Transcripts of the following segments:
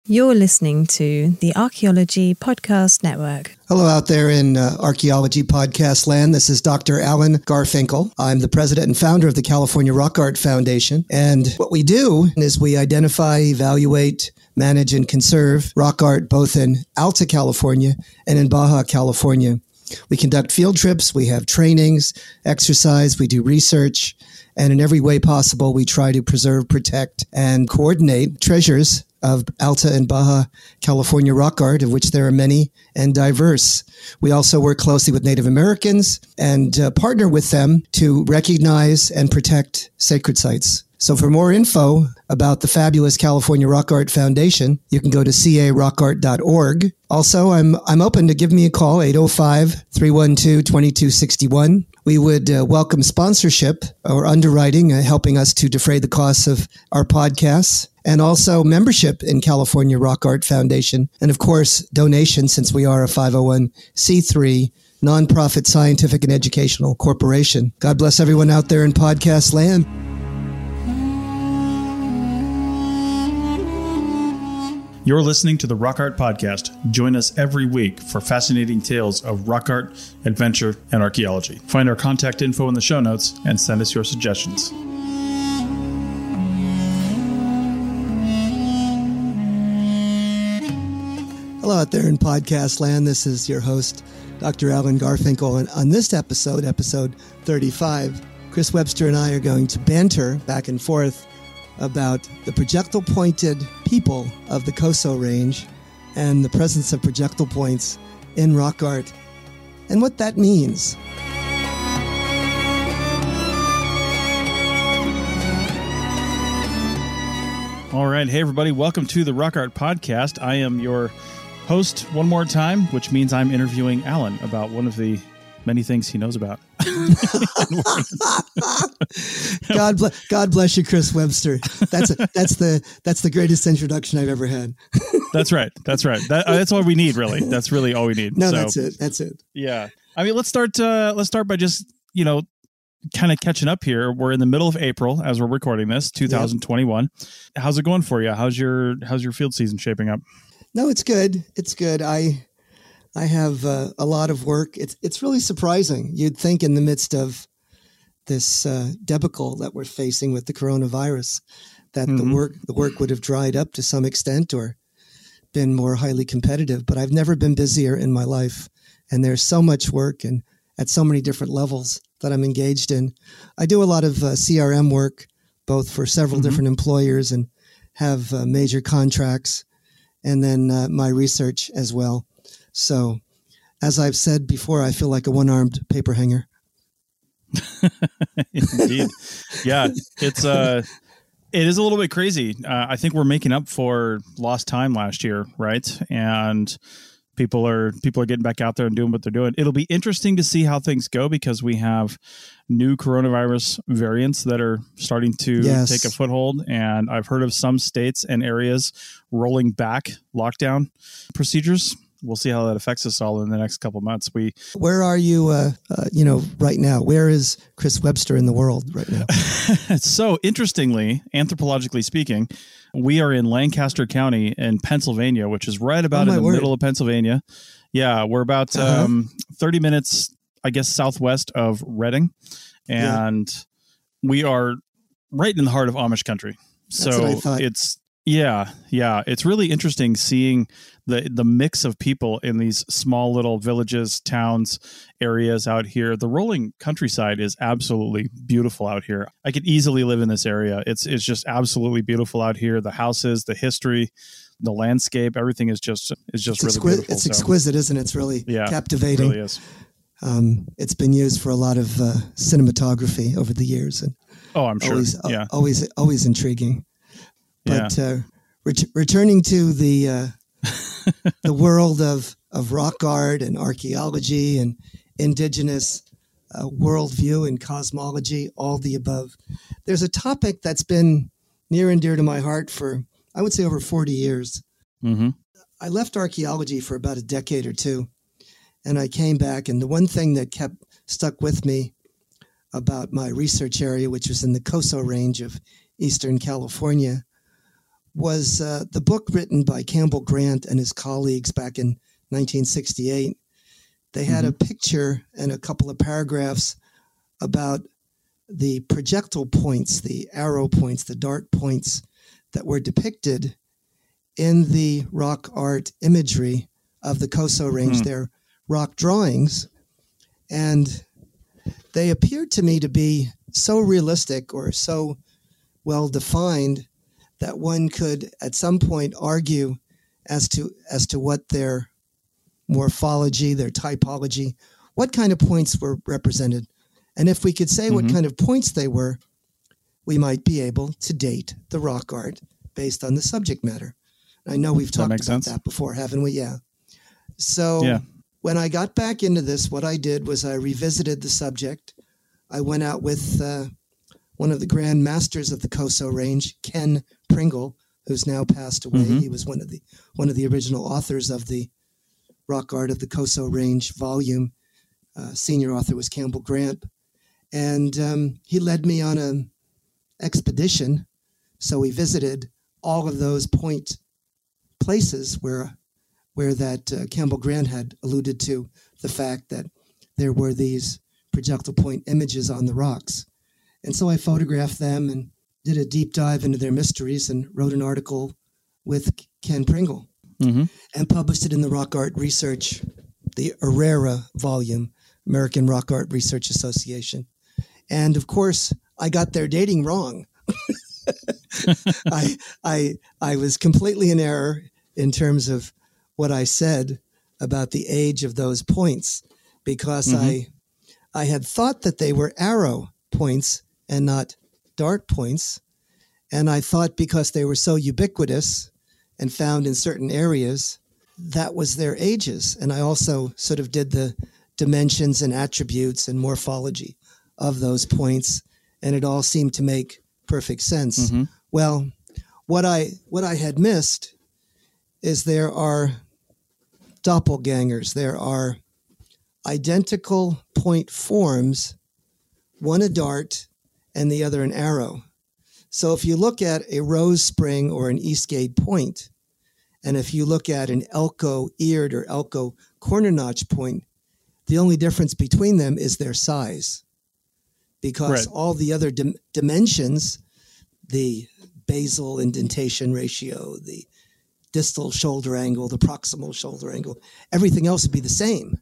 You're listening to the Archaeology Podcast Network. Hello out there in Archaeology Podcast land. This is Dr. Alan Garfinkel. I'm the president and founder of the California Rock Art Foundation. And what we do is we identify, evaluate, manage, and conserve rock art both in Alta California and in Baja California. We conduct field trips, we have trainings, exercise, we do research, and in every way possible, we try to preserve, protect, and coordinate treasures of Alta and Baja California rock art, of which there are many and diverse. We also work closely with Native Americans and partner with them to recognize and protect sacred sites. So for more info about the fabulous California Rock Art Foundation, you can go to carockart.org. Also, I'm open to give me a call, 805-312-2261. We would welcome sponsorship or underwriting, helping us to defray the costs of our podcasts, and also membership in California Rock Art Foundation. And of course, donations, since we are a 501c3 nonprofit scientific and educational corporation. God bless everyone out there in podcast land. You're listening to the Rock Art Podcast. Join us every week for fascinating tales of rock art, adventure, and archaeology. Find our contact info in the show notes and send us your suggestions. Hello out there in podcast land. This is your host, Dr. Alan Garfinkel. And on this episode 35, Chris Webster and I are going to banter back and forth about the projectile-pointed people of the Coso Range and the presence of projectile points in rock art and what that means. All right. Hey, everybody. Welcome to the Rock Art Podcast. I am your host one more time, which means I'm interviewing Alan about one of the many things he knows about. God bless you, Chris Webster. That's the greatest introduction I've ever had. That's right. That's all we need, really. That's really all we need. No, that's it. Yeah. I mean, let's start by just, kind of catching up here. We're in the middle of April as we're recording this, 2021. Yep. How's it going for you? How's your field season shaping up? No, it's good. It's good. I have a lot of work. It's really surprising. You'd think in the midst of this debacle that we're facing with the coronavirus, that the work would have dried up to some extent or been more highly competitive. But I've never been busier in my life, and there's so much work and at so many different levels that I'm engaged in. I do a lot of CRM work, both for several different employers, and have major contracts, and then my research as well. So, as I've said before, I feel like a one-armed paper hanger. Indeed. Yeah, it is a little bit crazy. I think we're making up for lost time last year, right? And people are getting back out there and doing what they're doing. It'll be interesting to see how things go because we have new coronavirus variants that are starting to take a foothold. And I've heard of some states and areas rolling back lockdown procedures. We'll see how that affects us all in the next couple of months. Where are you, right now? Where is Chris Webster in the world right now? So interestingly, anthropologically speaking, we are in Lancaster County in Pennsylvania, which is right about in the middle of Pennsylvania. Yeah, we're about 30 minutes, I guess, southwest of Reading. And we are right in the heart of Amish country. So that's what I thought. It's really interesting seeing the mix of people in these small little villages, towns, areas out here. The rolling countryside is absolutely beautiful out here. I could easily live in this area. It's just absolutely beautiful out here. The houses, the history, the landscape, everything is just really beautiful. It's exquisite, isn't it? It's really captivating. It really is. It's been used for a lot of cinematography over the years, and I'm sure. Always intriguing. But returning to the the world of rock art and archaeology and indigenous worldview and cosmology, all the above, there's a topic that's been near and dear to my heart for, I would say, over 40 years. Mm-hmm. I left archaeology for about a decade or two, and I came back, and the one thing that stuck with me about my research area, which was in the Coso Range of Eastern California, was the book written by Campbell Grant and his colleagues back in 1968. They had a picture and a couple of paragraphs about the projectile points, the arrow points, the dart points that were depicted in the rock art imagery of the Coso Range. They're rock drawings, and they appeared to me to be so realistic or so well defined that one could at some point argue as to what their morphology, their typology, what kind of points were represented. And if we could say what kind of points they were, we might be able to date the rock art based on the subject matter. I know we've talked about that before, haven't we? Yeah. So when I got back into this, what I did was I revisited the subject. I went out with one of the grand masters of the Coso Range, Ken Pringle, who's now passed away. He was one of the original authors of the Rock Art of the Coso Range volume. Senior author was Campbell Grant. And he led me on an expedition. So we visited all of those point places where that Campbell Grant had alluded to the fact that there were these projectile point images on the rocks. And so I photographed them and did a deep dive into their mysteries and wrote an article with Ken Pringle and published it in the Rock Art Research, the ARERA volume, American Rock Art Research Association. And of course, I got their dating wrong. I was completely in error in terms of what I said about the age of those points, because I had thought that they were arrow points and not dart points. And I thought because they were so ubiquitous and found in certain areas, that was their ages. And I also sort of did the dimensions and attributes and morphology of those points, and it all seemed to make perfect sense. Well, what I had missed is there are doppelgangers. There are identical point forms, one a dart and the other an arrow. So if you look at a Rose Spring or an Eastgate point, and if you look at an Elko eared or Elko corner notch point, the only difference between them is their size, because all the other dimensions, the basal indentation ratio, the distal shoulder angle, the proximal shoulder angle, everything else would be the same.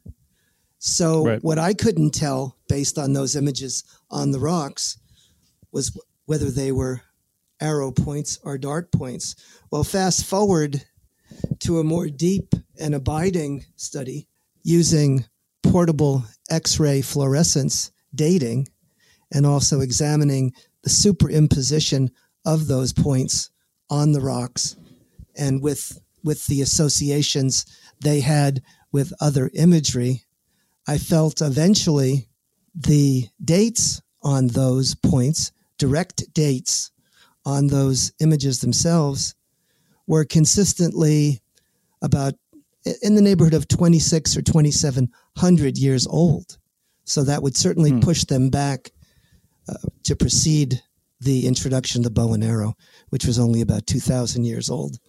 So what I couldn't tell based on those images on the rocks was whether they were arrow points or dart points. Well, fast forward to a more deep and abiding study using portable X-ray fluorescence dating and also examining the superimposition of those points on the rocks and with the associations they had with other imagery. I felt eventually the dates on those points, direct dates on those images themselves, were consistently about in the neighborhood of 26 or 2,700 years old. So that would certainly push them back to precede the introduction of the bow and arrow, which was only about 2,000 years old.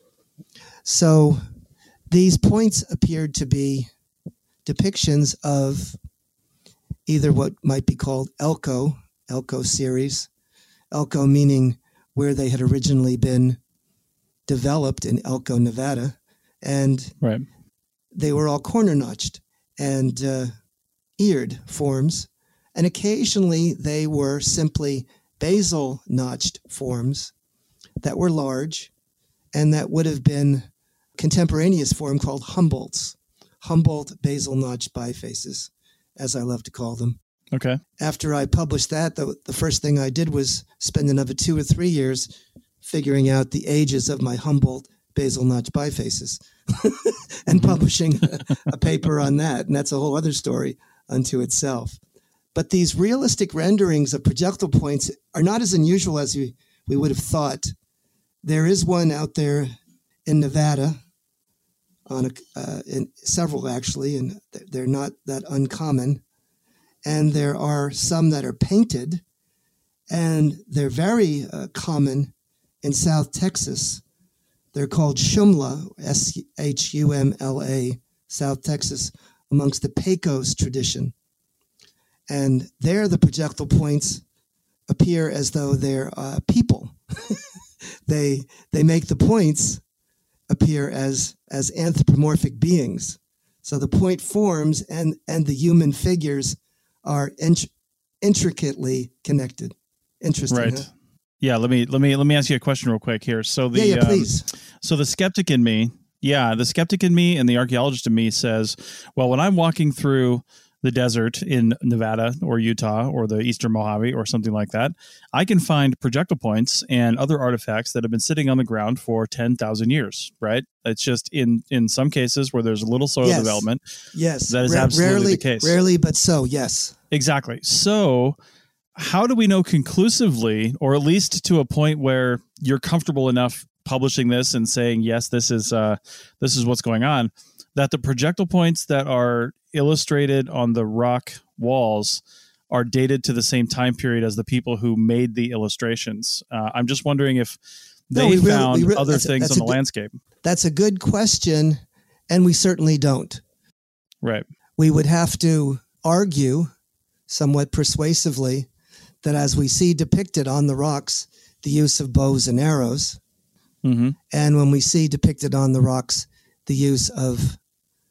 So these points appeared to be depictions of either what might be called Elko series, Elko meaning where they had originally been developed in Elko, Nevada, and they were all corner notched and eared forms, and occasionally they were simply basal notched forms that were large and that would have been contemporaneous form called Humboldts. Humboldt basal notch bifaces, as I love to call them. Okay. After I published that, the first thing I did was spend another 2 or 3 years figuring out the ages of my Humboldt basal notch bifaces and publishing a paper on that. And that's a whole other story unto itself. But these realistic renderings of projectile points are not as unusual as we would have thought. There is one out there in Nevada, in several actually, and they're not that uncommon. And there are some that are painted, and they're very common in South Texas, They're called Shumla, Shumla, South Texas, amongst the Pecos tradition. And there the projectile points appear as though they're people. They make the points appear as anthropomorphic beings. So the point forms and the human figures are intricately connected. Interesting, right? Huh? Yeah. Let me ask you a question real quick here. So please. So the skeptic in me, and the archaeologist in me says, well, when I'm walking through the desert in Nevada or Utah or the Eastern Mojave or something like that, I can find projectile points and other artifacts that have been sitting on the ground for 10,000 years, right? It's just in some cases where there's a little soil development. Yes. That is absolutely the case. Rarely, but so, yes. Exactly. So how do we know conclusively, or at least to a point where you're comfortable enough publishing this and saying, yes, this is what's going on, that the projectile points that are illustrated on the rock walls are dated to the same time period as the people who made the illustrations? I'm just wondering if they found other things on the landscape. That's a good question, and we certainly don't. Right. We would have to argue somewhat persuasively that as we see depicted on the rocks, the use of bows and arrows, and when we see depicted on the rocks, the use of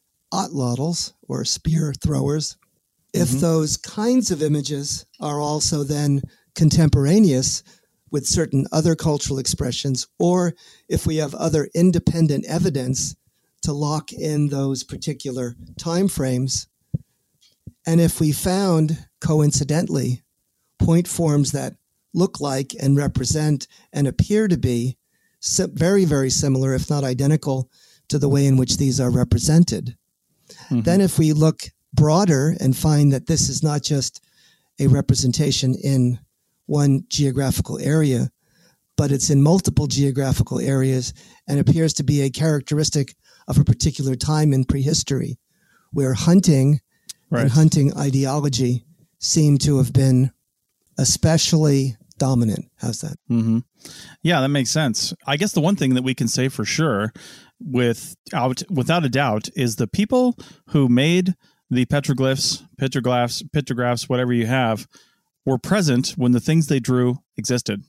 atlatls or spear throwers, if those kinds of images are also then contemporaneous with certain other cultural expressions, or if we have other independent evidence to lock in those particular time frames, and if we found coincidentally point forms that look like and represent and appear to be very, very similar, if not identical, to the way in which these are represented, then if we look broader and find that this is not just a representation in one geographical area, but it's in multiple geographical areas and appears to be a characteristic of a particular time in prehistory, where hunting and hunting ideology seem to have been especially dominant. How's that? Yeah, that makes sense. I guess the one thing that we can say for sure, without a doubt, is the people who made the petrographs, whatever you have, were present when the things they drew existed.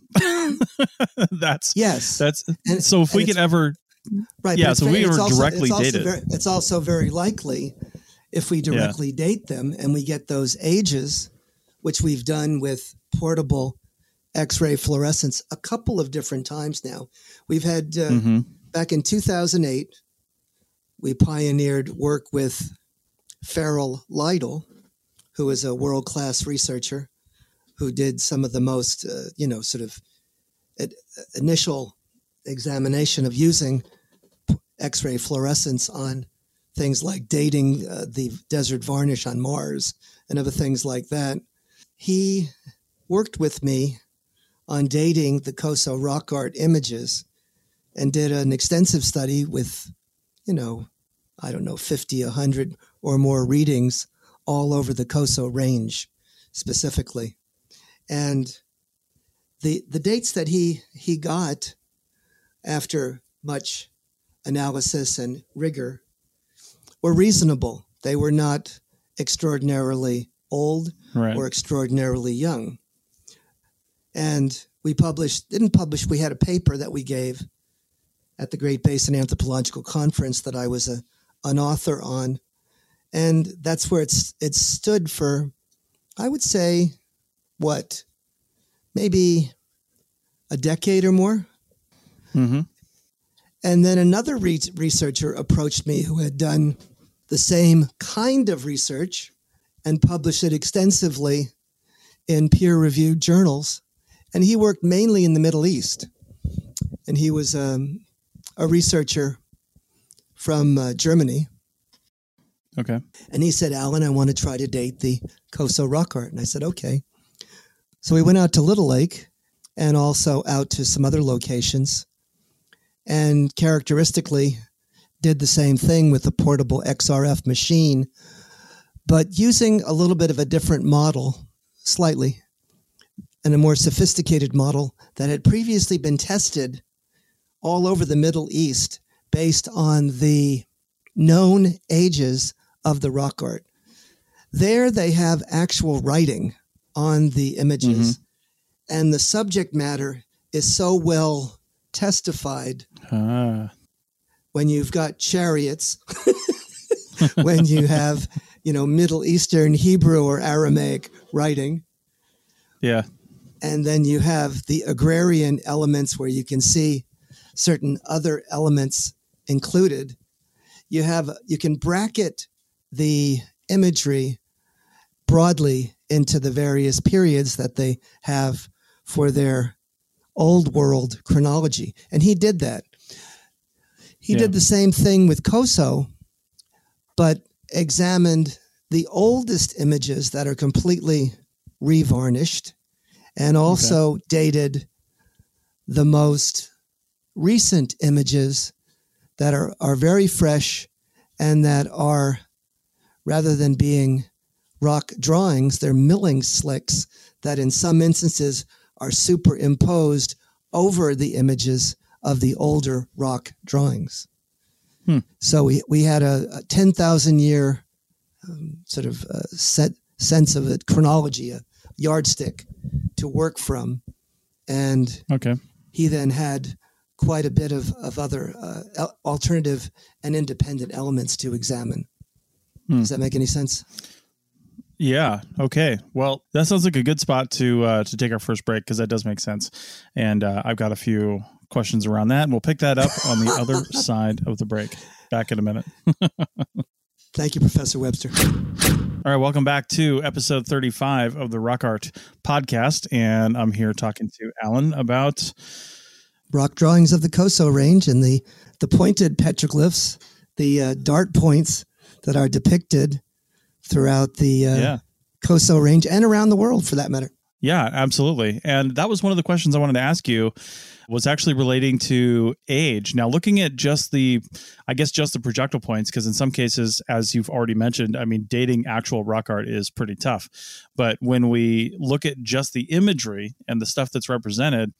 So if we could ever, so we were directly dated. It's also very likely if we directly date them and we get those ages, which we've done with portable X-ray fluorescence a couple of different times now. We've had, back in 2008, we pioneered work with Farrell Lytle, who is a world-class researcher who did some of the most, sort of initial examination of using X-ray fluorescence on things like dating the desert varnish on Mars and other things like that. He worked with me on dating the Coso rock art images and did an extensive study with, 50, 100 or more readings all over the Coso range specifically. And the dates that he got after much analysis and rigor were reasonable. They were not extraordinarily old or extraordinarily young. And we we had a paper that we gave at the Great Basin Anthropological Conference that I was an author on. And that's where it stood for, I would say, maybe a decade or more. And then another researcher approached me who had done the same kind of research and published it extensively in peer-reviewed journals. And he worked mainly in the Middle East. And he was a researcher from Germany. Okay. And he said, Alan, I want to try to date the Coso rock art. And I said, okay. So we went out to Little Lake and also out to some other locations and characteristically did the same thing with the portable XRF machine, but using a little bit of a different model, slightly, and a more sophisticated model that had previously been tested all over the Middle East based on the known ages of the rock art. There they have actual writing on the images, and the subject matter is so well testified. When you've got chariots, when you have, Middle Eastern Hebrew or Aramaic writing. Yeah. And then you have the agrarian elements where you can see certain other elements included. You can bracket the imagery broadly into the various periods that they have for their old world chronology. And he did that. He did the same thing with Koso, but examined the oldest images that are completely revarnished and also dated the most recent images that are very fresh and that are, rather than being rock drawings, they're milling slicks that in some instances are superimposed over the images of the older rock drawings. So we had a 10,000 year sort of sense of it, chronology, a yardstick to work from. And he then had quite a bit of other alternative and independent elements to examine. Does that make any sense? Yeah. Okay. Well, that sounds like a good spot to take our first break, because that does make sense. And I've got a few questions around that, and we'll pick that up on the other side of the break. Back in a minute. Thank you, Professor Webster. All right. Welcome back to episode 35 of the Rock Art Podcast. And I'm here talking to Alan about rock drawings of the Koso Range and the pointed petroglyphs, the dart points that are depicted throughout the Koso Range and around the world, for that matter. Yeah, absolutely. And that was one of the questions I wanted to ask you, was actually relating to age. Now, looking at just the projectile points, because in some cases, as you've already mentioned, I mean, dating actual rock art is pretty tough. But when we look at just the imagery and the stuff that's represented,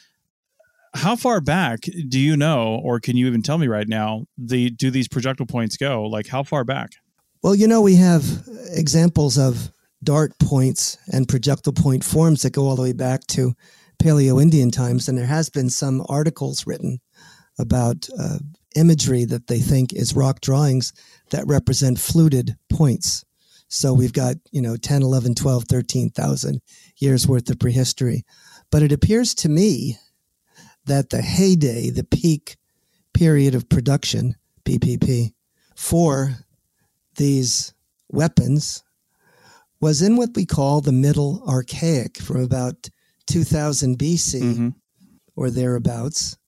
how far back do you know, or can you even tell me right now, do these projectile points go? Like, how far back? Well, we have examples of dart points and projectile point forms that go all the way back to Paleo-Indian times, and there has been some articles written about imagery that they think is rock drawings that represent fluted points. So we've got, 10, 11, 12, 13,000 years worth of prehistory. But it appears to me that the heyday, the peak period of production, PPP, for these weapons was in what we call the Middle Archaic, from about 2000 BC or thereabouts,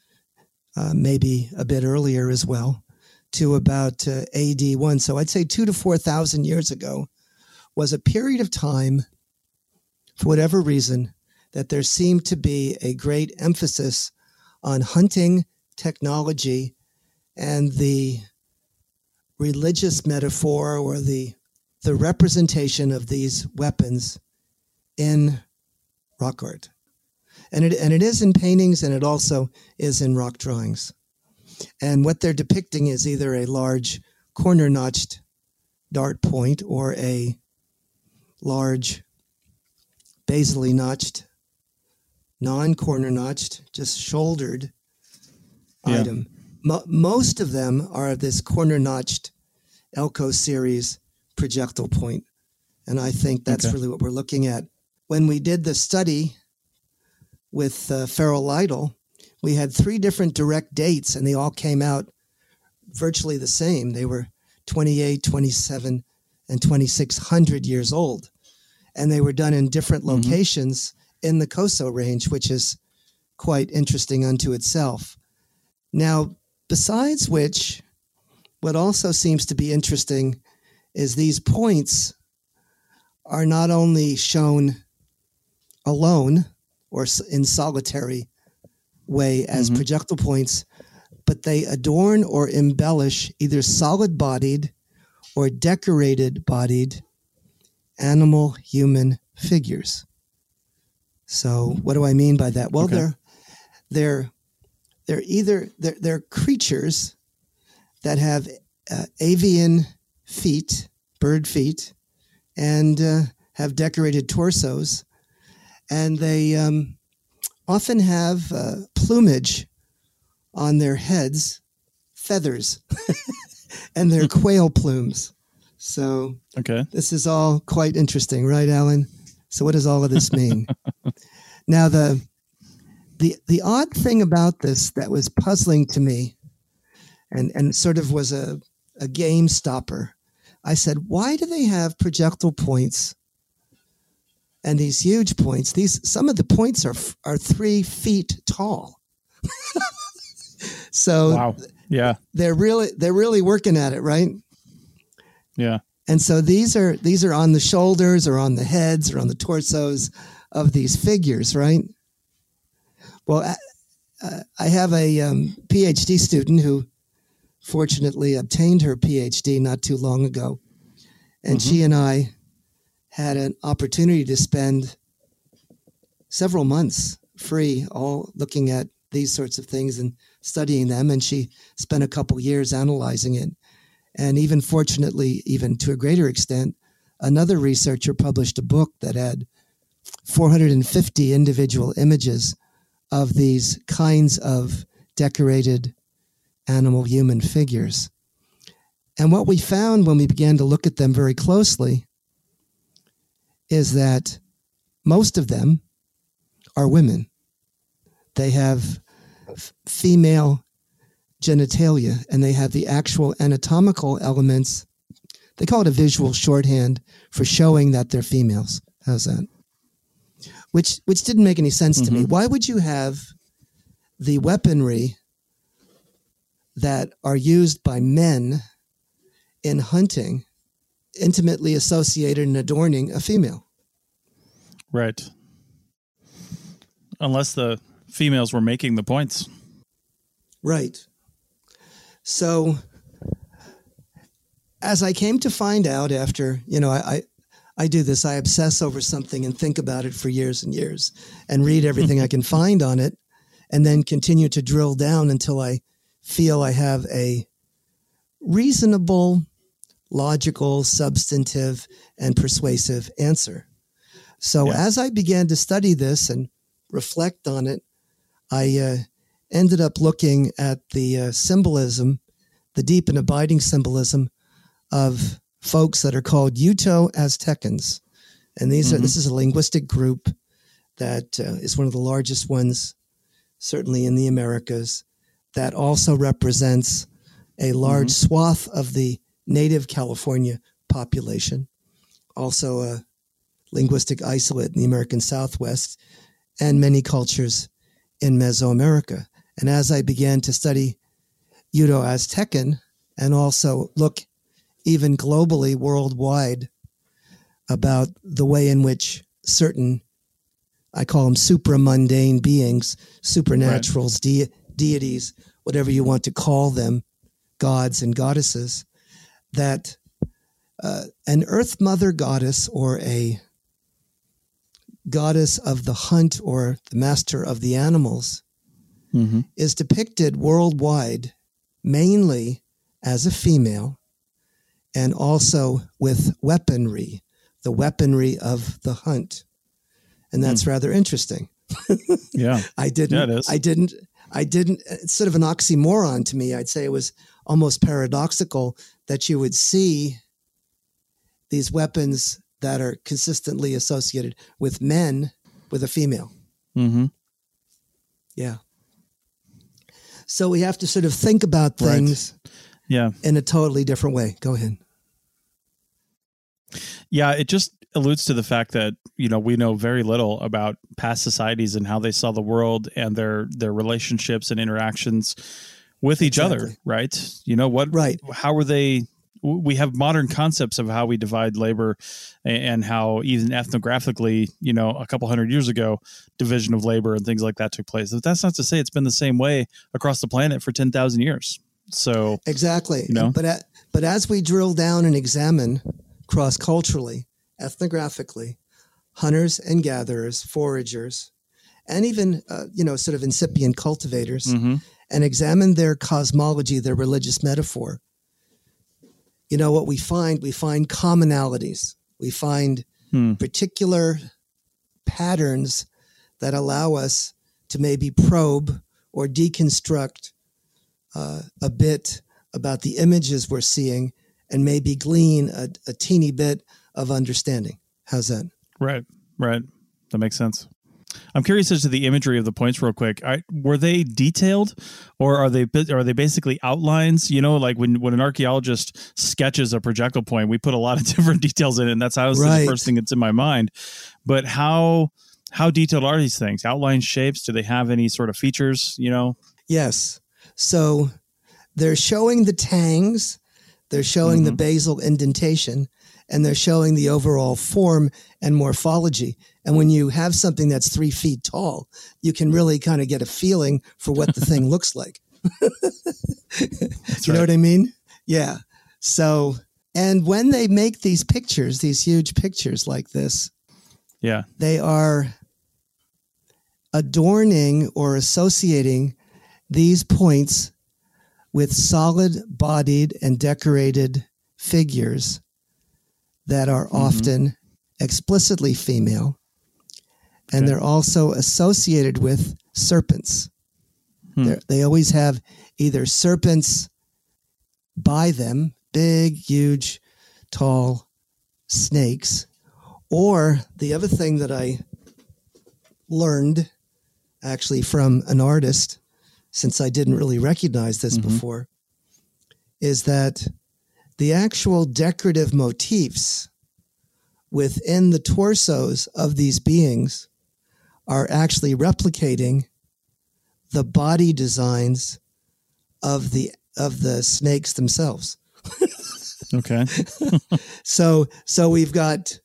maybe a bit earlier as well, to about AD 1. So I'd say 2,000 to 4,000 years ago was a period of time, for whatever reason, that there seemed to be a great emphasis on hunting technology and the religious metaphor, or the representation of these weapons in rock art. And it is in paintings, and it also is in rock drawings. And what they're depicting is either a large corner-notched dart point or a large basally notched, non-corner notched, just shouldered item. Most of them are of this corner-notched Elko series projectile point. And I think that's really what we're looking at. When we did the study with Farrell Lytle, we had 3 different direct dates, and they all came out virtually the same. They were 28, 27, and 2,600 years old. And they were done in different locations in the Koso Range, which is quite interesting unto itself. Now, besides which, what also seems to be interesting is these points are not only shown alone or in solitary way as projectile points, but they adorn or embellish either solid-bodied or decorated-bodied animal human figures. So what do I mean by that? Well, they're they're creatures that have avian feet, bird feet, and have decorated torsos, and they often have plumage on their heads, feathers, and they're quail plumes. So Okay. this is all quite interesting, right, Alan? So what does all of this mean? Now, the odd thing about this that was puzzling to me and sort of was a game stopper, I said, why do they have projectile points and these huge points? Some of the points are 3 feet tall. So Wow. Yeah. they're really working at it, right? Yeah. And so these are on the shoulders or on the heads or on the torsos of these figures, right? Well, I have a PhD student who fortunately obtained her PhD not too long ago. And she and I had an opportunity to spend several months free, all looking at these sorts of things and studying them. And she spent a couple years analyzing it. And even fortunately, even to a greater extent, another researcher published a book that had 450 individual images of these kinds of decorated animal human figures. And what we found when we began to look at them very closely is that most of them are women. They have female genitalia, and they have the actual anatomical elements. They call it a visual shorthand for showing that they're females. How's that? Which didn't make any sense to me. Why would you have the weaponry that are used by men in hunting intimately associated and adorning a female? Right. Unless the females were making the points. Right. So as I came to find out after, I do this, I obsess over something and think about it for years and years and read everything I can find on it and then continue to drill down until I feel I have a reasonable, logical, substantive, and persuasive answer. So as I began to study this and reflect on it, I ended up looking at the symbolism, the deep and abiding symbolism of folks that are called Uto-Aztecans. And this is a linguistic group that is one of the largest ones, certainly in the Americas, that also represents a large swath of the native California population, also a linguistic isolate in the American Southwest, and many cultures in Mesoamerica. And as I began to study Uto-Aztecan and also look even globally, worldwide, about the way in which certain, I call them supramundane beings, supernaturals, deities, whatever you want to call them, gods and goddesses, that an earth mother goddess or a goddess of the hunt or the master of the animals is depicted worldwide mainly as a female and also with weaponry, the weaponry of the hunt. And that's rather interesting. Yeah. I didn't, it's sort of an oxymoron to me. I'd say it was almost paradoxical that you would see these weapons that are consistently associated with men with a female. Yeah. So we have to sort of think about things in a totally different way. Go ahead. Yeah, it just alludes to the fact that, we know very little about past societies and how they saw the world and their relationships and interactions with each other, right? How were they? We have modern concepts of how we divide labor and how even ethnographically, a couple hundred years ago, division of labor and things like that took place. But that's not to say it's been the same way across the planet for 10,000 years. So exactly. But as we drill down and examine cross-culturally, ethnographically, hunters and gatherers, foragers, and even, sort of incipient cultivators, and examine their cosmology, their religious metaphor, you know what we find? We find commonalities. We find particular patterns that allow us to maybe probe or deconstruct a bit about the images we're seeing and maybe glean a teeny bit of understanding. How's that? Right. That makes sense. I'm curious as to the imagery of the points real quick. Were they detailed or are they basically outlines? You know, like when an archaeologist sketches a projectile point, we put a lot of different details in it, and that's honestly the first thing that's in my mind. But how detailed are these things? Outline shapes? Do they have any sort of features, you know? Yes. So they're showing the tangs, they're showing the basal indentation, and they're showing the overall form and morphology. And when you have something that's 3 feet tall, you can really kind of get a feeling for what the thing looks like. You know what I mean? Yeah. So, and when they make these pictures, these huge pictures like this, they are adorning or associating these points with solid-bodied and decorated figures that are often explicitly female, and they're also associated with serpents. They always have either serpents by them, big, huge, tall snakes, or the other thing that I learned actually from an artist, since I didn't really recognize this before, is that the actual decorative motifs within the torsos of these beings are actually replicating the body designs of the snakes themselves. Okay. So we've got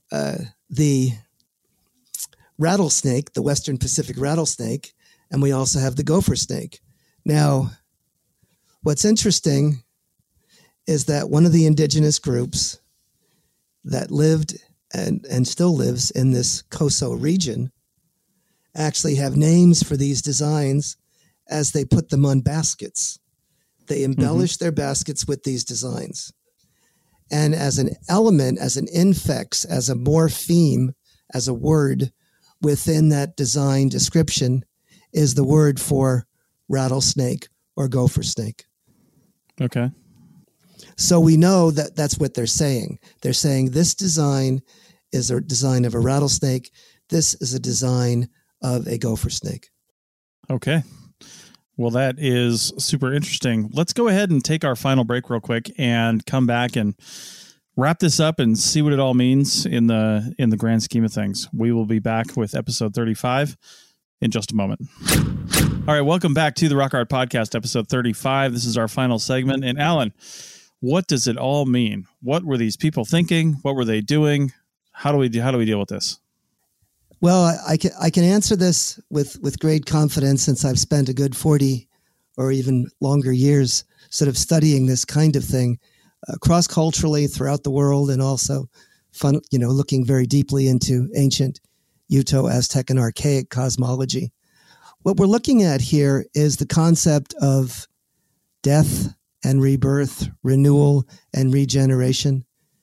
the rattlesnake, the Western Pacific rattlesnake, and we also have the gopher snake. Now, what's interesting is that one of the indigenous groups that lived and still lives in this Coso region actually have names for these designs as they put them on baskets. They embellish their baskets with these designs. And as an element, as an infix, as a morpheme, as a word within that design description is the word for rattlesnake or gopher snake. Okay. So we know that that's what they're saying. They're saying this design is a design of a rattlesnake. This is a design of a gopher snake. Okay. Well, that is super interesting. Let's go ahead and take our final break real quick and come back and wrap this up and see what it all means in the grand scheme of things. We will be back with episode 35 in just a moment. All right. Welcome back to the Rock Art Podcast, episode 35. This is our final segment. And Alan, what does it all mean? What were these people thinking? What were they doing? How do we deal with this? Well, I can answer this with great confidence since I've spent a good 40 or even longer years sort of studying this kind of thing cross-culturally throughout the world, and also looking very deeply into ancient Uto, Aztec, and archaic cosmology. What we're looking at here is the concept of death and rebirth, renewal and regeneration.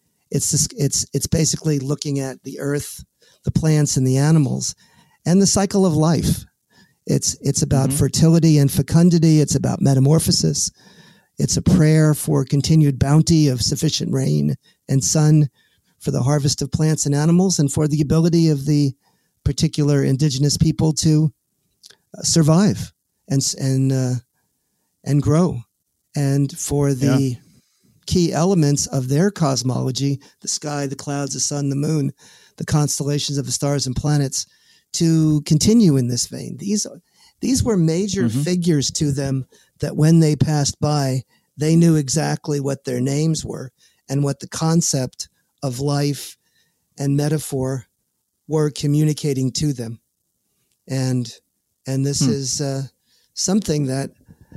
It's basically looking at the earth, the plants and the animals, and the cycle of life. It's about fertility and fecundity. It's about metamorphosis. It's a prayer for continued bounty of sufficient rain and sun for the harvest of plants and animals, and for the ability of the particular indigenous people to survive and grow. And for the key elements of their cosmology, the sky, the clouds, the sun, the moon, the constellations of the stars and planets, to continue in this vein. These were major figures to them that when they passed by, they knew exactly what their names were and what the concept of life and metaphor were communicating to them. And this is something that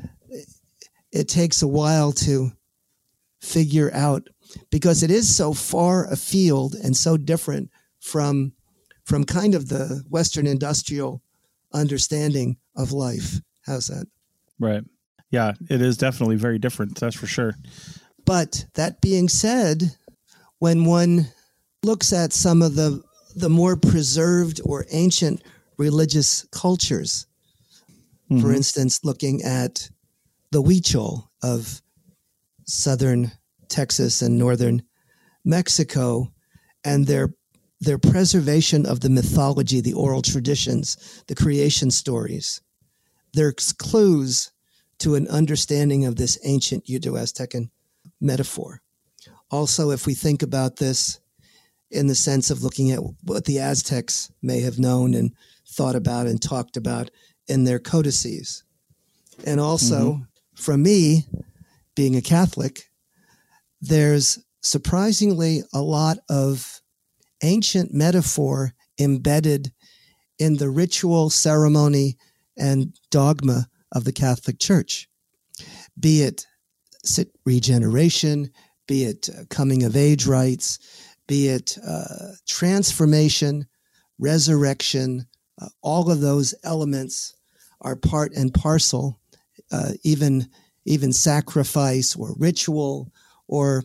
it takes a while to figure out, because it is so far afield and so different from kind of the Western industrial understanding of life. How's that? Right. Yeah, it is definitely very different. That's for sure. But that being said, when one looks at some of the more preserved or ancient religious cultures, for instance, looking at the Huichol of southern Texas and northern Mexico, and their preservation of the mythology, the oral traditions, the creation stories, there's clues to an understanding of this ancient Uto-Aztecan metaphor. Also, if we think about this in the sense of looking at what the Aztecs may have known and thought about and talked about in their codices. And also, for me, being a Catholic, there's surprisingly a lot of ancient metaphor embedded in the ritual, ceremony, and dogma of the Catholic Church, be it regeneration, be it coming of age rites, be it transformation, resurrection. All of those elements are part and parcel, even sacrifice or ritual or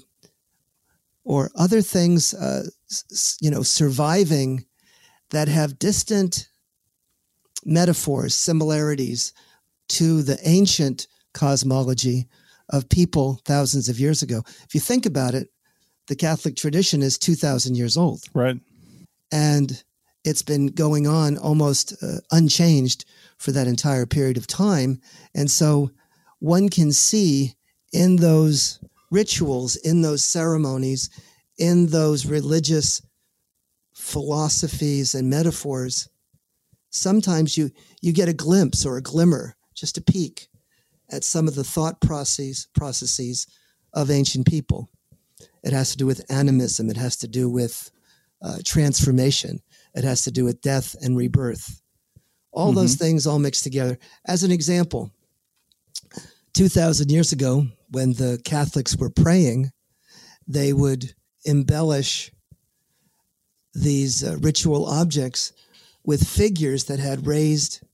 other things, surviving that have distant metaphors, similarities to the ancient cosmology of people thousands of years ago. If you think about it, the Catholic tradition is 2,000 years old. Right. And it's been going on almost unchanged for that entire period of time. And so one can see in those rituals, in those ceremonies, in those religious philosophies and metaphors, sometimes you get a glimpse or a glimmer, just a peek at some of the thought processes of ancient people. It has to do with animism. It has to do with transformation. It has to do with death and rebirth. All those things all mixed together. As an example, 2,000 years ago, when the Catholics were praying, they would embellish these ritual objects with figures that had raised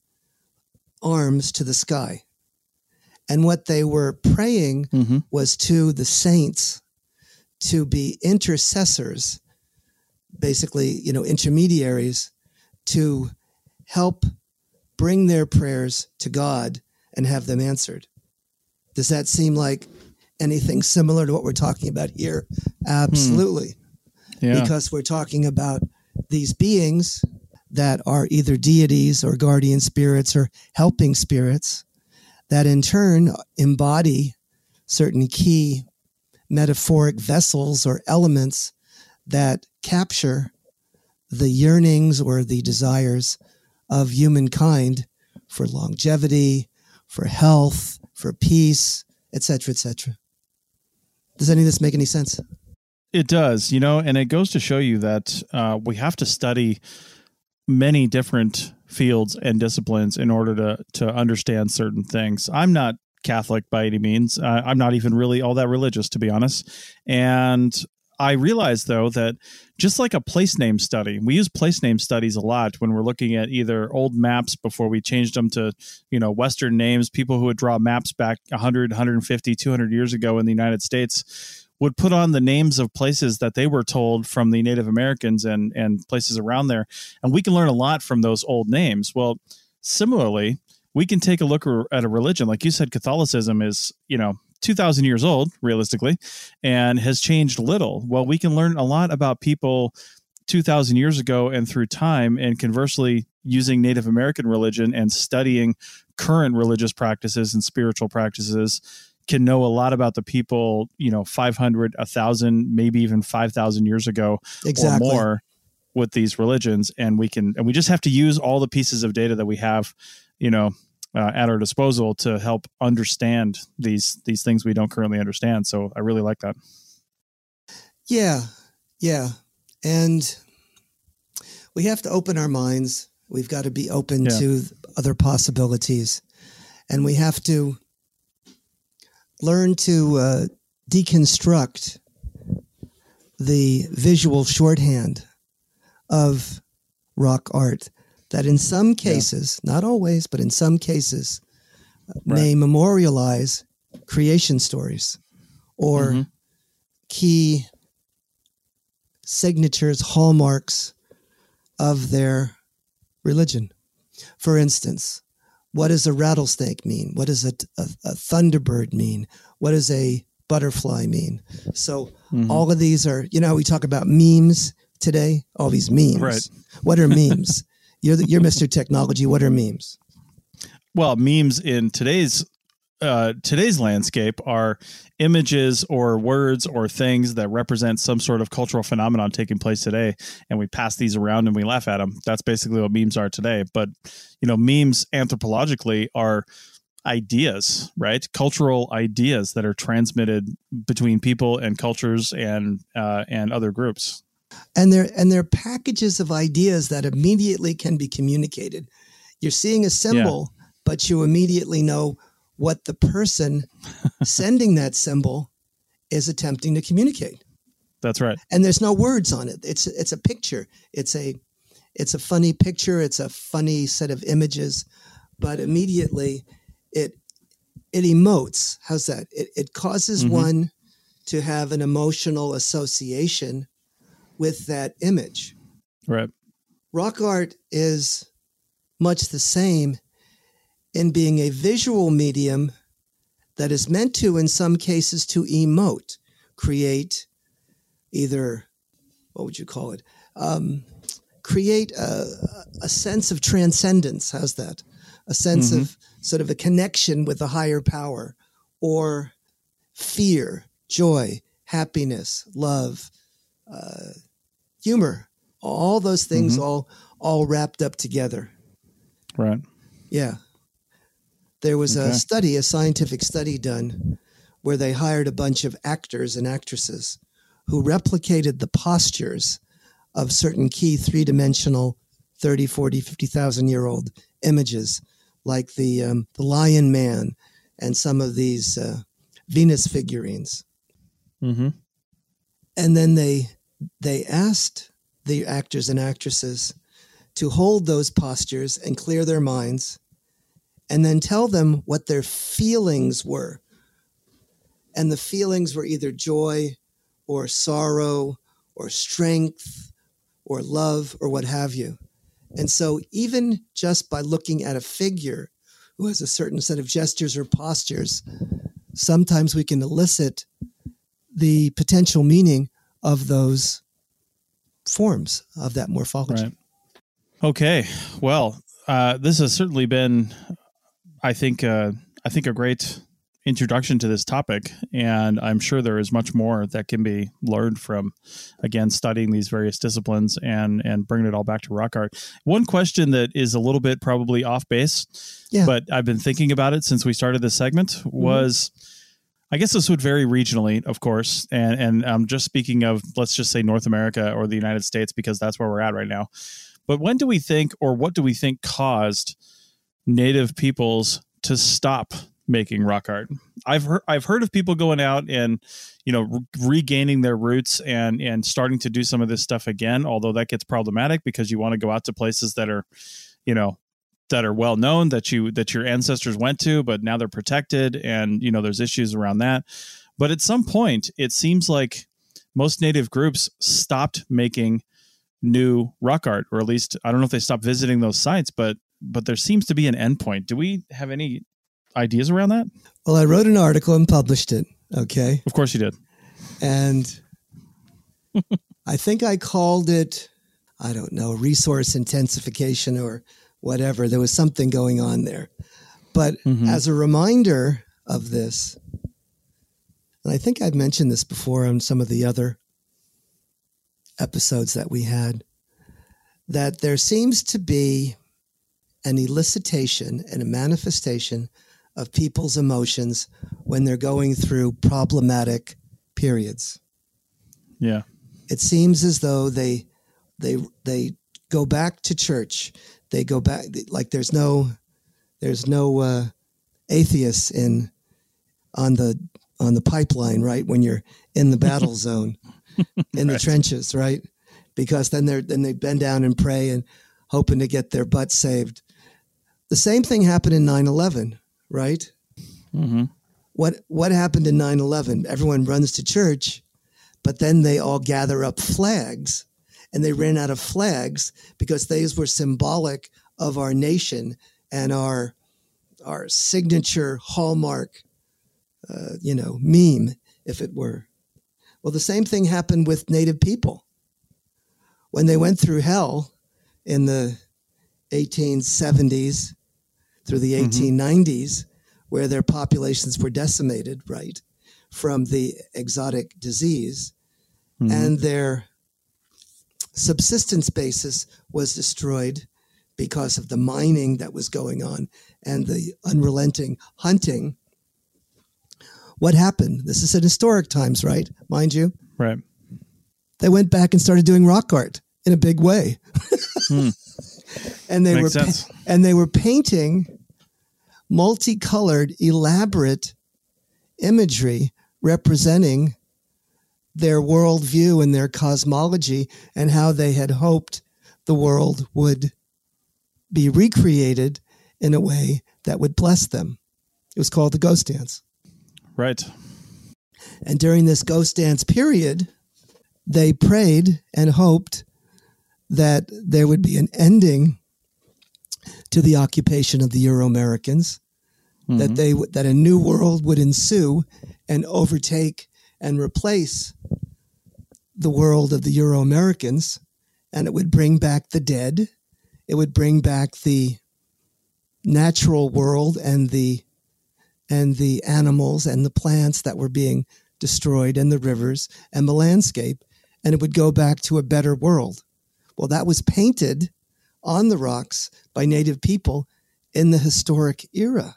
arms to the sky. And what they were praying was to the saints to be intercessors, basically, intermediaries, to help bring their prayers to God and have them answered. Does that seem like anything similar to what we're talking about here? Absolutely. Yeah. Because we're talking about these beings that are either deities or guardian spirits or helping spirits that in turn embody certain key metaphoric vessels or elements that capture the yearnings or the desires of humankind for longevity, for health, for peace, etc., etc. Does any of this make any sense? It does, and it goes to show you that we have to study many different fields and disciplines in order to understand certain things. I'm not Catholic by any means. I'm not even really all that religious, to be honest. And I realize, though, that just like a place name study, we use place name studies a lot when we're looking at either old maps before we changed them to, Western names. People who would draw maps back 100, 150, 200 years ago in the United States would put on the names of places that they were told from the Native Americans and places around there. And we can learn a lot from those old names. Well, similarly, we can take a look at a religion. Like you said, Catholicism is, 2,000 years old, realistically, and has changed little. Well, we can learn a lot about people 2,000 years ago and through time, and conversely, using Native American religion and studying current religious practices and spiritual practices, can know a lot about the people, 500, 1,000, maybe even 5,000 years ago or more with these religions. And we just have to use all the pieces of data that we have, at our disposal to help understand these things we don't currently understand. So I really like that. Yeah. And we have to open our minds. We've got to be open to other possibilities. And we have to learn to deconstruct the visual shorthand of rock art that in some cases, not always, but in some cases, may memorialize creation stories or key signatures, hallmarks of their religion. For instance, what does a rattlesnake mean? What does a thunderbird mean? What does a butterfly mean? So all of these are, we talk about memes today, all these memes. Right. What are memes? You're Mr. Technology. What are memes? Well, memes in today's landscape are images or words or things that represent some sort of cultural phenomenon taking place today, and we pass these around and we laugh at them. That's basically what memes are today. But memes anthropologically are ideas, right? Cultural ideas that are transmitted between people and cultures and other groups. And they're packages of ideas that immediately can be communicated. You're seeing a symbol, but you immediately know what the person sending that symbol is attempting to communicate. That's right. And there's no words on it. It's a picture. It's a funny picture. It's a funny set of images, but immediately it emotes. How's that? It causes one to have an emotional association with that image. Right. Rock art is much the same in being a visual medium that is meant to, in some cases, to emote, create either, what would you call it? Create a sense of transcendence. How's that? A sense of sort of a connection with a higher power, or fear, joy, happiness, love, humor, all those things all wrapped up together. Right. Yeah. There was a scientific study done where they hired a bunch of actors and actresses who replicated the postures of certain key three-dimensional 30, 40, 50,000-year-old images, like the Lion Man and some of these Venus figurines. And then they asked the actors and actresses to hold those postures and clear their minds, and then tell them what their feelings were. And the feelings were either joy or sorrow or strength or love or what have you. And so even just by looking at a figure who has a certain set of gestures or postures, sometimes we can elicit the potential meaning of those forms of that morphology. Right. Okay. Well, this has certainly been, I think a great introduction to this topic, and I'm sure there is much more that can be learned from, again, studying these various disciplines and bringing it all back to rock art. One question that is a little bit probably off base, but I've been thinking about it since we started this segment was, I guess this would vary regionally, of course, and I'm just speaking of, let's just say North America or the United States, because that's where we're at right now. But when do we think, or what do we think caused Native peoples to stop making rock art? I've heard of people going out and, regaining their roots and starting to do some of this stuff again, although that gets problematic because you want to go out to places that are, that are well known, that your ancestors went to, but now they're protected, and there's issues around that. But at some point, it seems like most Native groups stopped making new rock art, or at least I don't know if they stopped visiting those sites, but there seems to be an endpoint. Do we have any ideas around that? Well, I wrote an article and published it. Okay. Of course you did. And I think I called it, I don't know, resource intensification or whatever. There was something going on there. But as a reminder of this, and I think I've mentioned this before on some of the other episodes that we had, that there seems to be an elicitation and a manifestation of people's emotions when they're going through problematic periods. Yeah. It seems as though they go back to church. They go back, like there's no atheists on the pipeline, right? When you're in the battle zone, in the trenches, right? Because then they bend down and pray and hoping to get their butt saved. The same thing happened in 9/11, right? Mm-hmm. What happened in 9/11? Everyone runs to church, but then they all gather up flags, and they ran out of flags because these were symbolic of our nation and our signature hallmark, meme, if it were. Well, the same thing happened with Native people. When they went through hell in the 1870s through the 1890s, where their populations were decimated, right, from the exotic disease, and their subsistence basis was destroyed because of the mining that was going on and the unrelenting hunting. What happened? This is in historic times, right? Mind you. Right. They went back and started doing rock art in a big way. And they were painting multicolored, elaborate imagery representing their worldview and their cosmology and how they had hoped the world would be recreated in a way that would bless them. It was called the Ghost Dance. Right. And during this Ghost Dance period, they prayed and hoped that there would be an ending to the occupation of the Euro-Americans, that a new world would ensue and overtake and replace the world of the Euro-Americans, and it would bring back the dead. It would bring back the natural world and the animals and the plants that were being destroyed and the rivers and the landscape, and it would go back to a better world. Well, that was painted on the rocks by Native people in the historic era.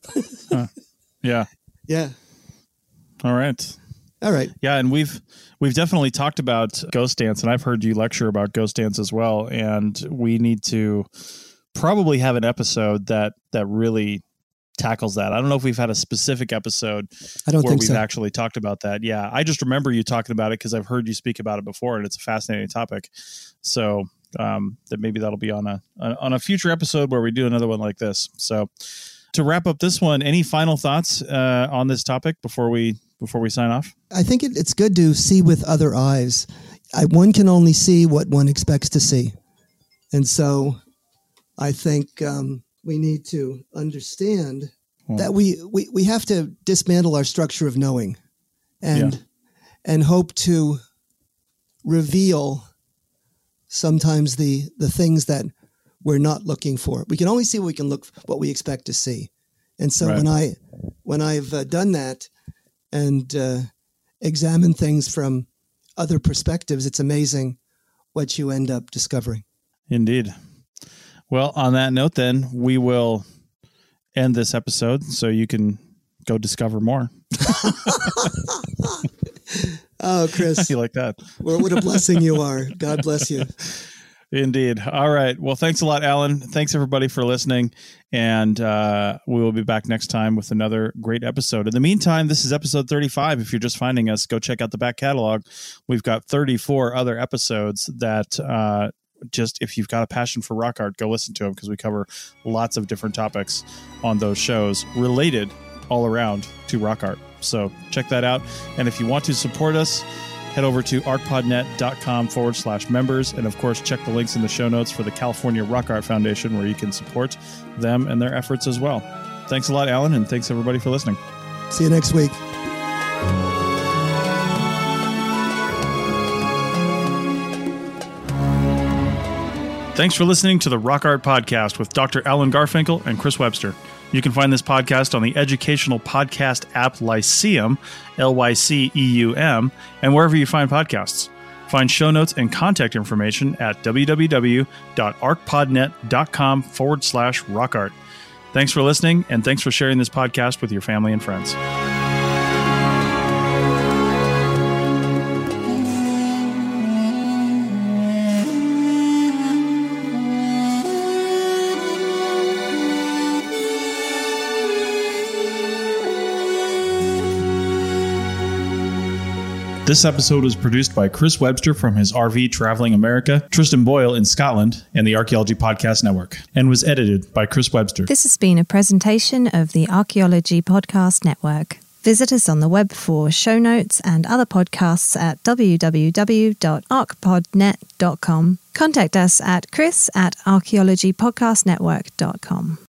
Yeah. Yeah. All right. All right. Yeah, and we've definitely talked about Ghost Dance, and I've heard you lecture about Ghost Dance as well. And we need to probably have an episode that really tackles that. I don't know if we've had a specific episode where we've actually talked about that. Yeah, I just remember you talking about it because I've heard you speak about it before, and it's a fascinating topic. So that maybe that'll be on a future episode where we do another one like this. So to wrap up this one, any final thoughts on this topic before we sign off? I think it's good to see with other eyes. One can only see what one expects to see. And so I think we need to understand that we have to dismantle our structure of knowing and hope to reveal sometimes the things that we're not looking for. We can only see what we expect to see. And so when I've done that and examine things from other perspectives, it's amazing what you end up discovering. Indeed. Well, on that note, then, we will end this episode so you can go discover more. Oh, Chris. You like that? What a blessing you are. God bless you. Indeed. All right. Well, thanks a lot, Alan. Thanks, everybody, for listening. And we will be back next time with another great episode. In the meantime, this is episode 35. If you're just finding us, go check out the back catalog. We've got 34 other episodes that if you've got a passion for rock art, go listen to them because we cover lots of different topics on those shows related all around to rock art. So check that out. And if you want to support us, head over to arcpodnet.com/members. And of course, check the links in the show notes for the California Rock Art Foundation, where you can support them and their efforts as well. Thanks a lot, Alan. And thanks everybody for listening. See you next week. Thanks for listening to the Rock Art Podcast with Dr. Alan Garfinkel and Chris Webster. You can find this podcast on the educational podcast app Lyceum, Lyceum, and wherever you find podcasts. Find show notes and contact information at www.arcpodnet.com/rockart. Thanks for listening, and thanks for sharing this podcast with your family and friends. This episode was produced by Chris Webster from his RV Traveling America, Tristan Boyle in Scotland, and the Archaeology Podcast Network, and was edited by Chris Webster. This has been a presentation of the Archaeology Podcast Network. Visit us on the web for show notes and other podcasts at www.archpodnet.com. Contact us at chris@archaeologypodcastnetwork.com.